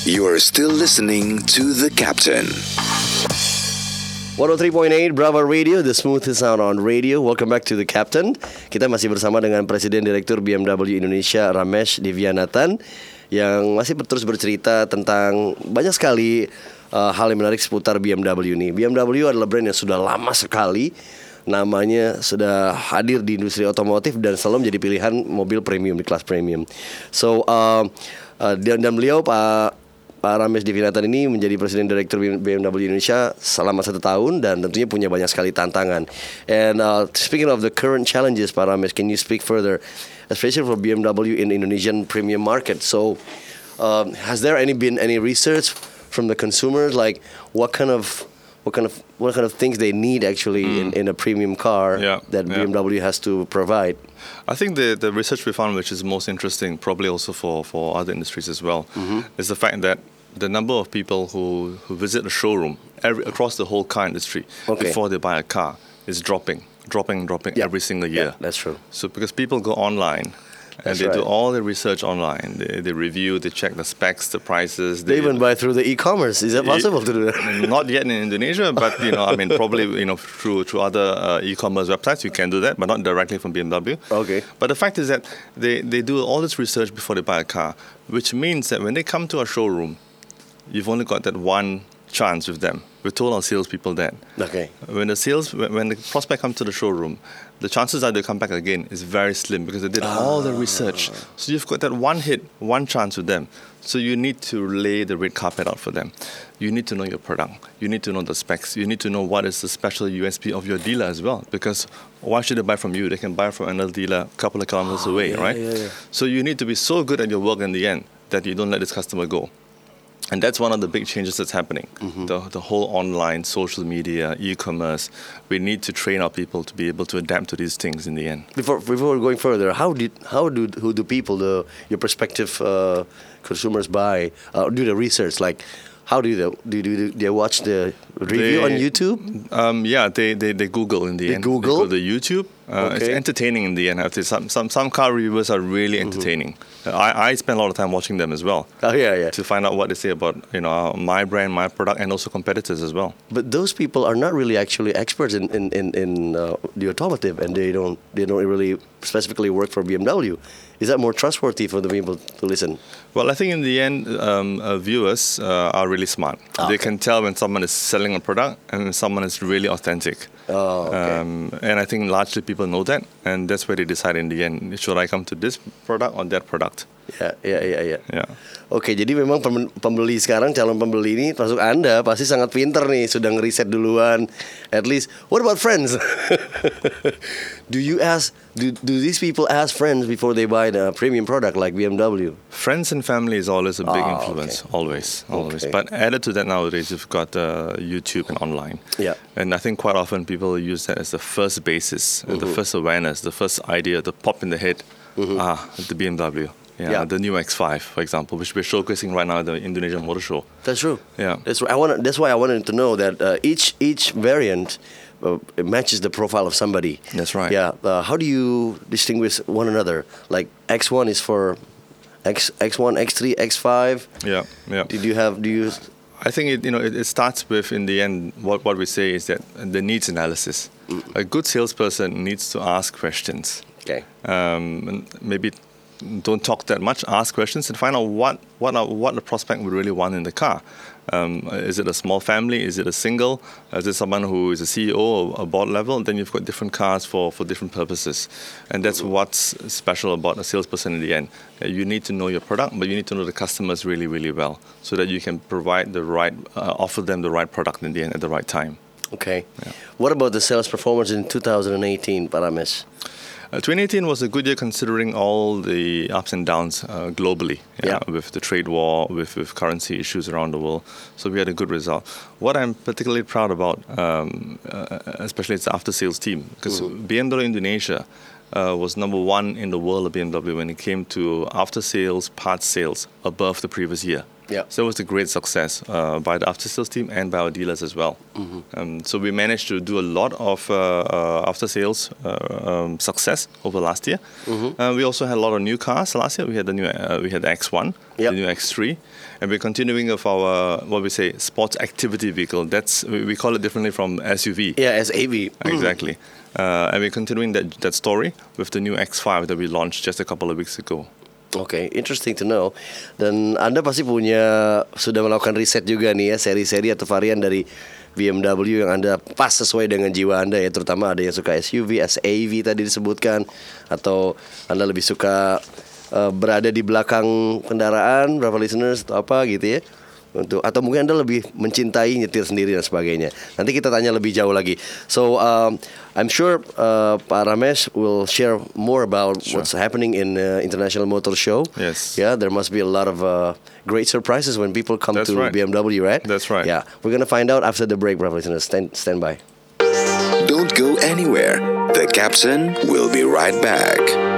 You are still listening to The Captain. 103.8 Bravo Radio, the smoothest sound on radio. Welcome back to The Captain. Kita masih bersama dengan Presiden Direktur BMW Indonesia, Ramesh Devianathan, yang masih terus bercerita tentang banyak sekali hal yang menarik seputar BMW ini. BMW adalah brand yang sudah lama sekali, namanya sudah hadir di industri otomotif dan selalu menjadi pilihan mobil premium di kelas premium. So, dan beliau Pak Ramesh Devianathan ini menjadi Presiden Direktur BMW Indonesia selama 1 tahun dan tentunya punya banyak sekali tantangan. And speaking of the current challenges, Pak Ramesh, can you speak further, especially for BMW in Indonesian premium market? So, has there been any research from the consumers, like what kind of things they need actually in a premium car that BMW has to provide? I think the research we found, which is most interesting, probably also for other industries as well, is the fact that the number of people who visit a showroom across the whole car industry before they buy a car is dropping every single year. Yeah, that's true. So because people go online, and they do all the research online. They review, they check the specs, the prices. They even buy through the e-commerce. Is it possible to do that? Not yet in Indonesia, but probably through other e-commerce websites you can do that, but not directly from BMW. Okay. But the fact is that they do all this research before they buy a car, which means that when they come to a showroom, you've only got that one chance with them. We told our salespeople that. Okay. When the prospect comes to the showroom, the chances that they come back again is very slim because they did all the research. So you've got that one hit, one chance with them. So you need to lay the red carpet out for them. You need to know your product. You need to know the specs. You need to know what is the special USP of your dealer as well. Because why should they buy from you? They can buy from another dealer a couple of kilometers away, right? Yeah. So you need to be so good at your work in the end that you don't let this customer go. And that's one of the big changes that's happening. The whole online, social media, e-commerce. We need to train our people to be able to adapt to these things in the end. Before going further, who do people, your prospective consumers buy? Do the research? Like, how do they watch the review on YouTube? They Google in the end. Google? They go to YouTube. It's entertaining in the end. I have to say. Some car reviewers are really entertaining. I spend a lot of time watching them as well. Oh yeah. To find out what they say about my brand, my product, and also competitors as well. But those people are not really actually experts in the automotive, and they don't really specifically work for BMW. Is that more trustworthy for the people to listen? Well, I think in the end, viewers are really smart. They can tell when someone is selling a product and when someone is really authentic. Oh, okay. And I think largely people know that, and that's where they decide in the end, should I come to this product or that product? Ya. Oke, jadi memang pembeli sekarang, calon pembeli ini termasuk Anda pasti sangat pinter nih, sudah ngeriset duluan. At least, what about friends? Do these people ask friends before they buy the premium product like BMW? Friends and family is always a big influence, always. Okay. But added to that nowadays, you've got YouTube and online. Yeah. And I think quite often people use that as the first basis, the first awareness, the first idea, the pop in the head. The BMW. Yeah, the new X5, for example, which we're showcasing right now at the Indonesian Motor Show. That's true. Yeah, that's why I wanted to know that each variant matches the profile of somebody. That's right. Yeah. How do you distinguish one another? Like X1 is for X1, X3, X5. Yeah. Do you? I think it starts with, in the end, what we say is that the needs analysis. A good salesperson needs to ask questions. Okay. And maybe don't talk that much. Ask questions and find out what the prospect would really want in the car. Is it a small family? Is it a single? Is it someone who is a CEO or a board level? Then you've got different cars for different purposes. And that's what's special about a salesperson in the end. You need to know your product, but you need to know the customers really, really well so that you can provide offer them the right product in the end at the right time. Okay. Yeah. What about the sales performance in 2018, Pak Ramesh? 2018 was a good year considering all the ups and downs globally, with the trade war, with currency issues around the world. So we had a good result. What I'm particularly proud about, especially it's the after-sales team, because BMW Indonesia was number one in the world of BMW when it came to after-sales parts sales above the previous year. Yeah. So it was a great success by the after sales team and by our dealers as well. So we managed to do a lot of after sales success over last year. We also had a lot of new cars last year. We had the X1, Yep. the new X3, and we're continuing with our what we say sports activity vehicle. We call it differently from SUV. Yeah, as AV. Exactly. And we're continuing that story with the new X5 that we launched just a couple of weeks ago. Oke, interesting to know. Dan Anda pasti sudah melakukan riset juga nih ya, seri-seri atau varian dari BMW yang Anda pas sesuai dengan jiwa Anda ya. Terutama ada yang suka SUV, SAV tadi disebutkan, atau Anda lebih suka berada di belakang kendaraan, berapa listeners atau apa gitu ya. Atau mungkin Anda lebih mencintai nyetir sendiri dan sebagainya. Nanti kita tanya lebih jauh lagi. So I'm sure Pak Ramesh will share more about what's happening in International Motor Show. Yes. Yeah, there must be a lot of great surprises when people come That's to right. BMW, right? That's right. Yeah, we're gonna find out after the break, brother listeners. Stand by. Don't go anywhere. The captain will be right back.